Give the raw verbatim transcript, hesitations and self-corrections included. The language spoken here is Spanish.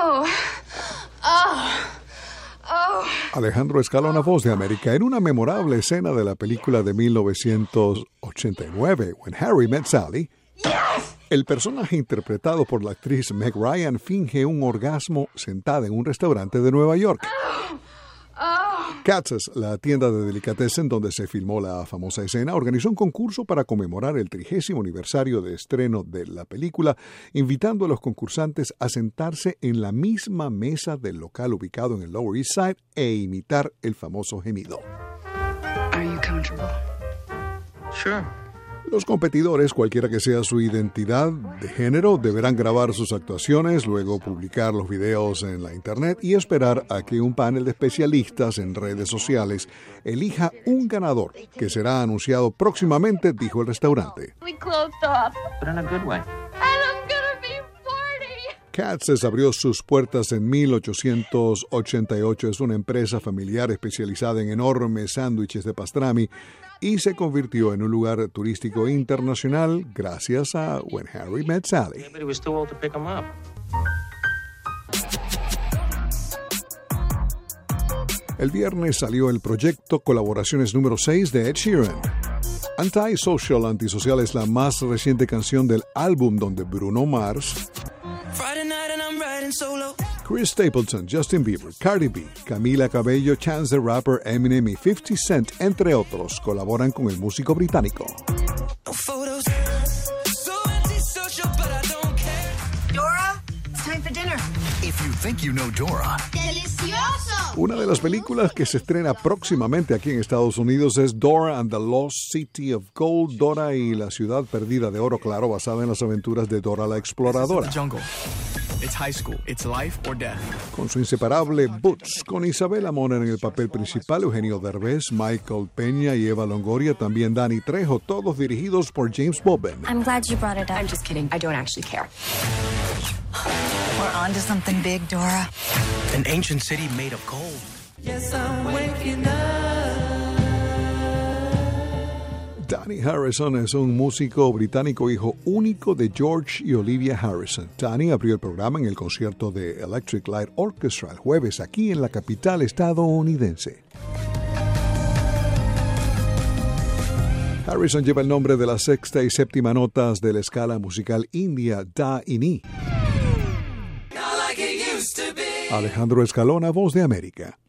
Oh. Oh. Oh. Alejandro Escalona, Voz de América, en una memorable escena de la película de mil novecientos ochenta y nueve, When Harry Met Sally, Yes. el personaje interpretado por la actriz Meg Ryan finge un orgasmo sentada en un restaurante de Nueva York. Oh. Oh. Katz's, la tienda de delicatessen donde se filmó la famosa escena, organizó un concurso para conmemorar el trigésimo aniversario de estreno de la película, invitando a los concursantes a sentarse en la misma mesa del local ubicado en el Lower East Side e imitar el famoso gemido. Are you comfortable? Sure. Los competidores, cualquiera que sea su identidad de género, deberán grabar sus actuaciones, luego publicar los videos en la internet y esperar a que un panel de especialistas en redes sociales elija un ganador, que será anunciado próximamente, dijo el restaurante. We closed off. But in a good way. And I'm gonna be forty. Katz's abrió sus puertas en mil ochocientos ochenta y ocho. Es una empresa familiar especializada en enormes sándwiches de pastrami y se convirtió en un lugar turístico internacional gracias a When Harry Met Sally. Yeah, but he was too old to pick him up. El viernes salió el proyecto Colaboraciones número seis de Ed Sheeran. Anti-Social, Antisocial es la más reciente canción del álbum donde Bruno Mars, Chris Stapleton, Justin Bieber, Cardi B, Camila Cabello, Chance the Rapper, Eminem y fifty Cent, entre otros, colaboran con el músico británico. Dora, it's time for dinner. If you think you know Dora. ¡Delicioso! Una de las películas que se estrena próximamente aquí en Estados Unidos es Dora and the Lost City of Gold, Dora y la Ciudad Perdida de Oro Claro, basada en las aventuras de Dora la Exploradora. It's high school. It's life or death. Con su inseparable Boots, con Isabela Moner en el papel principal, Eugenio Derbez, Michael Peña y Eva Longoria, también Danny Trejo, todos dirigidos por James Bobbin. I'm glad you brought it up. I'm just kidding. I don't actually care. We're on to something big, Dora. An ancient city made of gold. Yes, I'm waking up. Danny Harrison es un músico británico hijo único de George y Olivia Harrison. Danny abrió el programa en el concierto de Electric Light Orchestra el jueves aquí en la capital estadounidense. Harrison lleva el nombre de la sexta y séptima notas de la escala musical india Da y Ni. Alejandro Escalona, Voz de América.